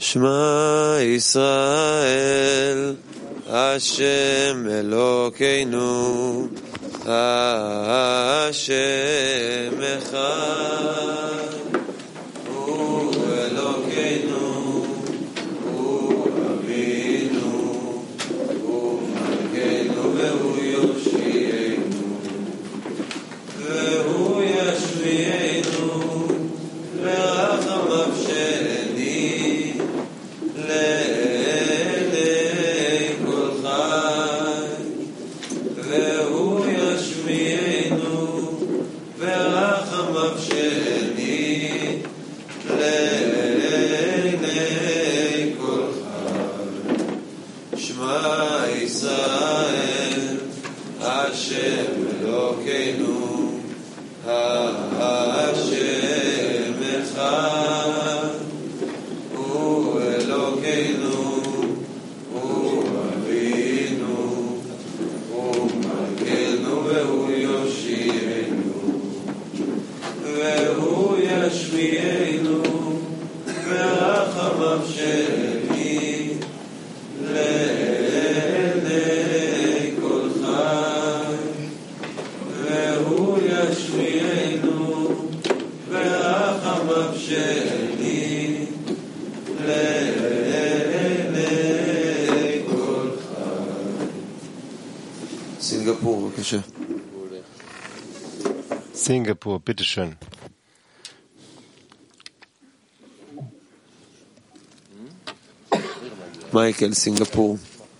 Shema Yisrael, Hashem Elokeinu, Hashem Echad, Hu Elokeinu, Hu Avinu, Hu Malkeinu, Vehu Yoshienu, Vehu Yashmienu, Le'achamav Sheni, לעיני כל חי, והוא ישמיענו ורחמיו שני לעיני כל חי. שמע ישראל, השם אלוקינו, השם אחד, הוא אלוקינו, הוא אבינו, הוא מלכנו, והוא יושיענו, והוא ישמיענו ורחמיו שני לעיני כל חי, והוא ישמיענו ורחמיו שני לעיני כל חי. סינגפור, בבקשה. Singapur, bitteschön. מייקל, סינגפור.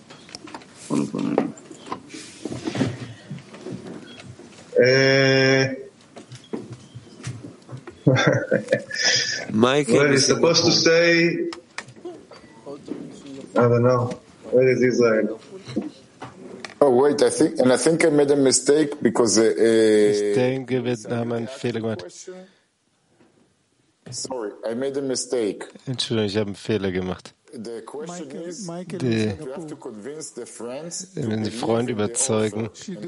מייקל, Well, he's supposed to say, I don't know, where is Israel? Oh wait, I think I made a mistake because Ich denke, wir haben einen Fehler gemacht. Sorry, I made a mistake. Entschuldigung, ich habe einen Fehler gemacht. The question is, you have to convince the friends to Wenn die believe Freunde in the überzeugen,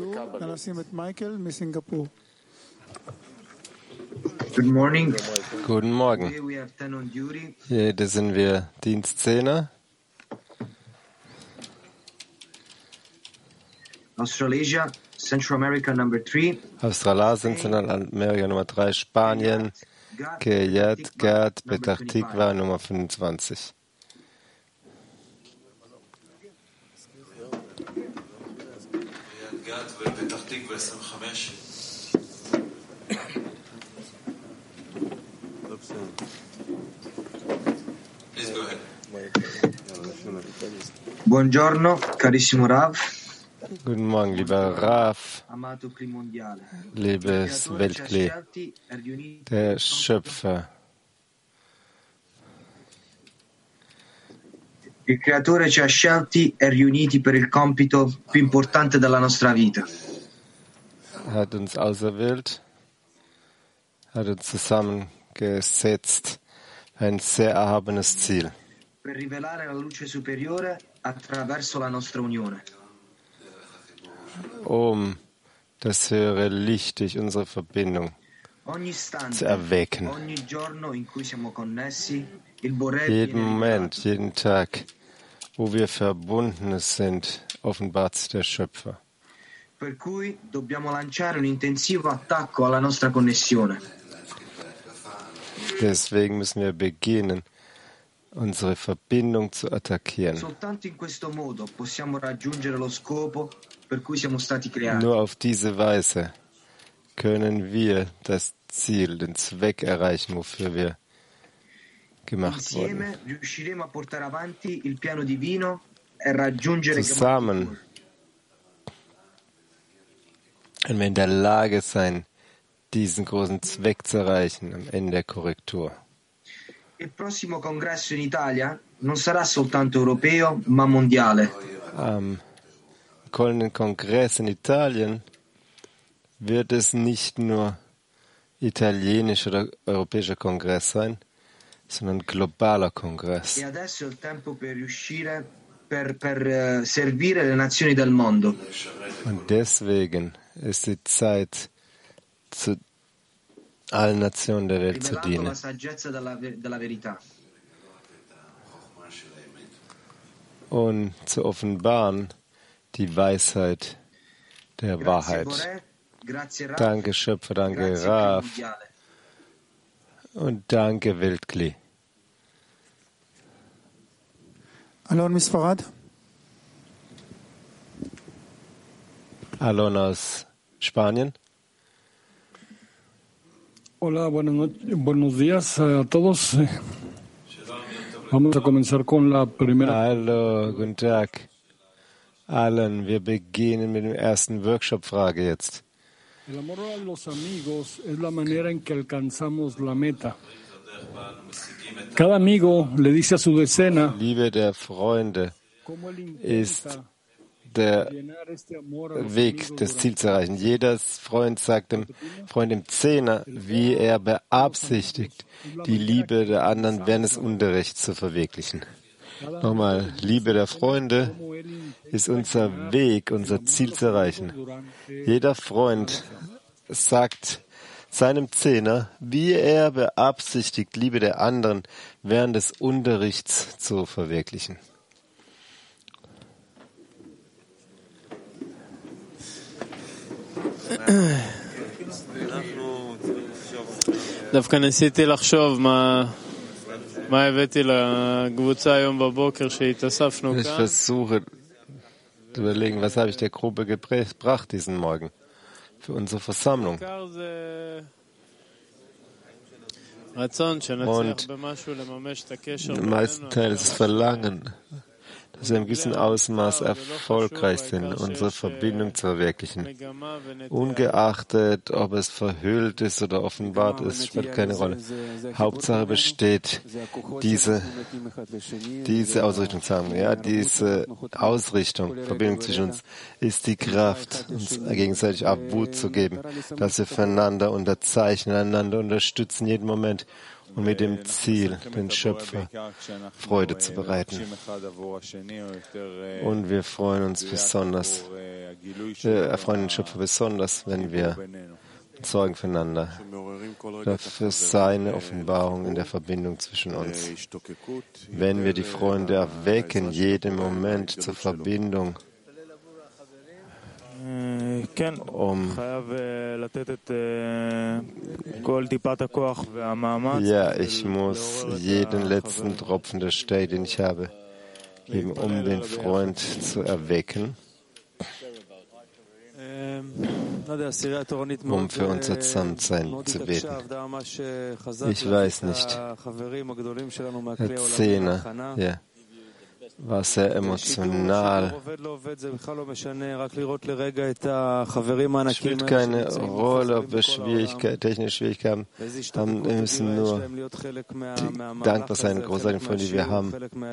Good morning. guten Morgen. Today we have 10 on duty. Hier sind wir Dienstzehner. Australasia, Central America number 3. Australasien, Zentralamerika Nummer 3, Spanien, Kiryat Gat, Petach Tikva Nummer 25. Buongiorno, carissimo Rav. Guten Morgen, lieber Rav, Amato primordiale. liebes Weltklee, der Schöpfer. Il creatore ci ha scelti e riuniti per il compito più importante della nostra vita. Hat uns auserwählt, hat uns zusammengesetzt, ein sehr erhabenes Ziel, Per rivelare la luce superiore attraverso la nostra unione. um das höhere Licht durch unsere Verbindung Ogni zu istante, erwecken. ogni giorno in cui siamo connessi, il Boré Jeden viene Moment, rivelato. jeden Tag, wo wir verbunden sind, offenbart sich der Schöpfer. Per cui dobbiamo lanciare un intensivo attacco alla nostra connessione. Deswegen müssen wir beginnen, unsere Verbindung zu attackieren. Soltanto in questo modo possiamo raggiungere lo scopo per cui siamo stati creati. Nur auf diese Weise können wir das Ziel, den Zweck erreichen, wofür wir gemacht wurden. Insieme riusciremo a portare avanti il piano divino e raggiungere Zusammen werden wir in der Lage sein, diesen großen Zweck zu erreichen, am Ende der Korrektur. Il prossimo congresso in Italia non sarà soltanto europeo, ma mondiale. Am kommenden Kongress in Italien wird es nicht nur italienischer oder europäischer Kongress sein, sondern globaler Kongress. E adesso è il tempo per riuscire per servire le nazioni del mondo. Und deswegen ist die Zeit, zu allen Nationen der Welt zu Rivelando dienen, la saggezza della verità. und zu offenbaren die Weisheit der Grazie Wahrheit. Boré, grazie Raf, Danke Schöpfer, danke grazie Raf Primordiale. und danke Weltkli. אלון מספרד. Alon aus Spanien. Hola, buenos días a todos. Vamos a comenzar con la primera. Hallo, guten Tag allen. Wir beginnen mit der ersten Workshop-Frage jetzt. El amor a los amigos es la manera en que alcanzamos la meta. Cada amigo le dice a su decena Liebe der Freunde cómo él ist intenta der llenar este amor a los Weg, amigos das Ziel zu erreichen. Jeder Freund sagt dem Freund im Zehner, wie er beabsichtigt, die Liebe der anderen während des Unterrichts zu verwirklichen. Nochmal, Liebe der Freunde ist unser Weg, unser Ziel zu erreichen. Jeder Freund sagt seinem Zehner, wie er beabsichtigt, Liebe der anderen während des Unterrichts zu verwirklichen. דווקא ניסיתי לחשוב מה הבאתי לקבוצה היום בבוקר שהתאספנו Ich כאן. versuche zu überlegen, was habe ich der Gruppe gebracht diesen Morgen für unsere Versammlung. בעיקר זה רצון שנצליח במשהו לממש את הקשר Im meisten Teil ist es Verlangen, dass wir im gewissen Ausmaß erfolgreich sind, unsere Verbindung zu verwirklichen. Ungeachtet, ob es verhüllt ist oder offenbart ist, spielt keine Rolle. Hauptsache besteht diese Ausrichtung, sagen wir, ja, diese Ausrichtung, Verbindung zwischen uns, ist die Kraft, uns gegenseitig Abwut zu geben, dass wir füreinander unterzeichnen, einander unterstützen, jeden Moment. Und mit dem Ziel, den Schöpfer Freude zu bereiten. Und wir freuen uns besonders, erfreuen den Schöpfer besonders, wenn wir sorgen füreinander, für seine Offenbarung in der Verbindung zwischen uns. Wenn wir die Freunde erwecken, jeden Moment zur Verbindung, ich muss jeden letzten Tropfen der Stärke, den ich habe, geben, um den Freund zu erwecken, um für unser Zusammensein zu beten. Ich weiß nicht. Der Zehner, ja, war sehr emotional. Spielt keine Rolle, ob wir technische Schwierigkeiten haben. Wir müssen nur dankbar sein, großartigen Freunde, die wir haben.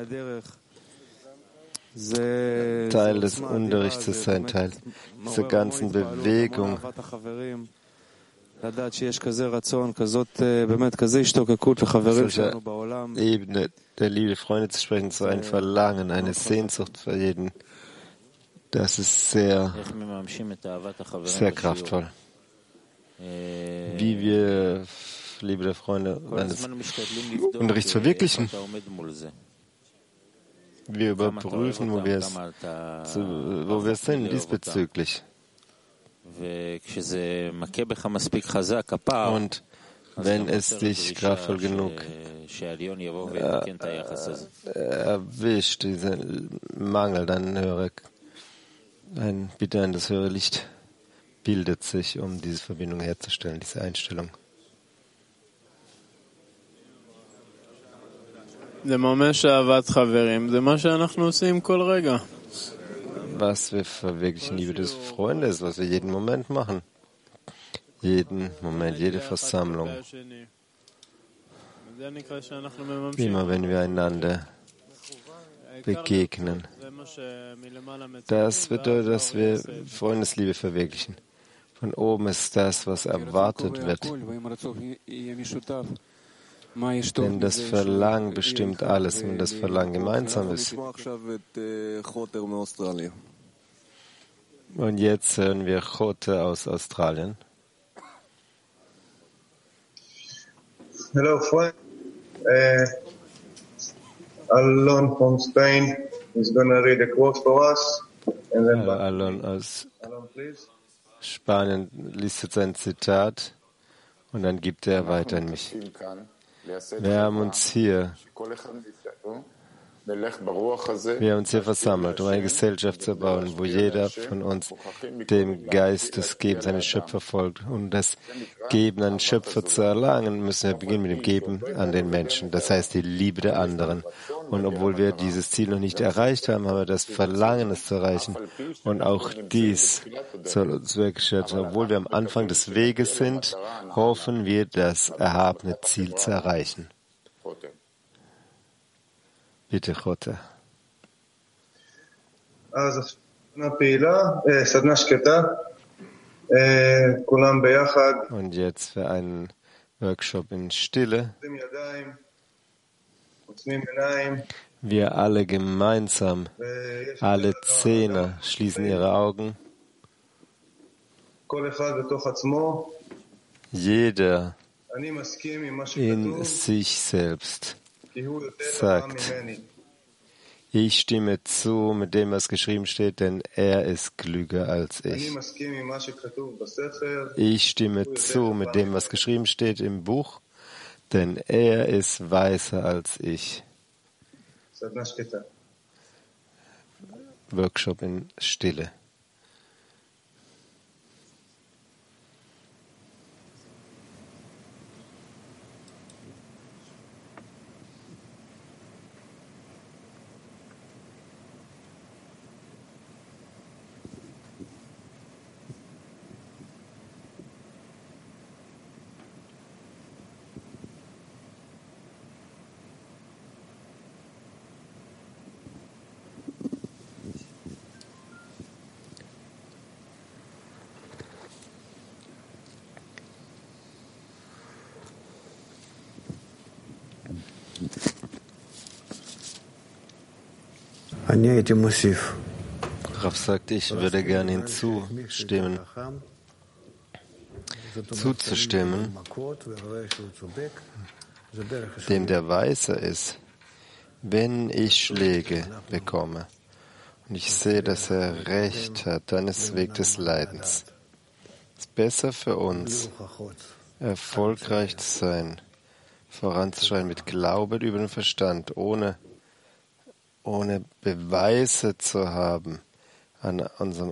Teil des Unterrichts zu sein, Teil dieser ganzen Bewegung. Ebene der Liebe, Freunde zu sprechen, so ein Verlangen, eine Sehnsucht für jeden. Das ist sehr, sehr kraftvoll. Wie wir, Liebe der Freunde, eines Unterrichts verwirklichen. Wir überprüfen, wo wir sind diesbezüglich. Und wenn es dich kraftvoll genug erwischt, diesen Mangel, dann bitte an das höhere Licht bildet sich, um diese Verbindung herzustellen, diese Einstellung. Was wir verwirklichen, Liebe des Freundes, was wir jeden Moment machen. Jeden Moment, jede Versammlung. Immer wenn wir einander begegnen. Das bedeutet, dass wir Freundesliebe verwirklichen. Von oben ist das, was erwartet wird. Denn das Verlangen bestimmt alles, wenn das Verlangen gemeinsam ist. Und jetzt hören wir Chote aus Australien. Hello, friend. Alon from Spain. is going to read a quote for us. And then Alon aus Alon, please. Spanien liest jetzt ein Zitat und dann gibt er weiter an mich. Wir haben uns hier versammelt, um eine Gesellschaft zu bauen, wo jeder von uns dem Geist des Gebens eines Schöpfer folgt. Und das Geben an den Schöpfer zu erlangen, müssen wir beginnen mit dem Geben an den Menschen. Das heißt, die Liebe der anderen. Und obwohl wir dieses Ziel noch nicht erreicht haben, haben wir das Verlangen, es zu erreichen. Und auch dies soll uns wertgeschätzt. Obwohl wir am Anfang des Weges sind, hoffen wir, das erhabene Ziel zu erreichen. Bitte, Chote. אז סדנה שקטה, כולם ביחד. Und jetzt für einen Workshop in Stille. עושים ידיים, עוצמים עיניים, Wir alle gemeinsam, alle Zehner schließen ihre Augen. כל אחד בתוך עצמו. Jeder אני מסכים עם מה in שכתוב, sich selbst כי הוא יותר sagt, חכם ממני. ich stimme zu mit dem, was geschrieben steht, denn er ist klüger als אני ich. מסכים עם מה שכתוב בספר, Ich stimme zu mit dem, was geschrieben steht im Buch, denn er ist weiser als ich. סדנה שקטה. Workshop in Stille. Rav sagt, ich würde gerne hinzustimmen, zuzustimmen, dem der Weise ist, wenn ich Schläge bekomme und ich sehe, dass er Recht hat, dann ist es Weg des Leidens. Es ist besser für uns, erfolgreich zu sein, voranzuschreiten mit Glauben über den Verstand, ohne Beweise zu haben an unserem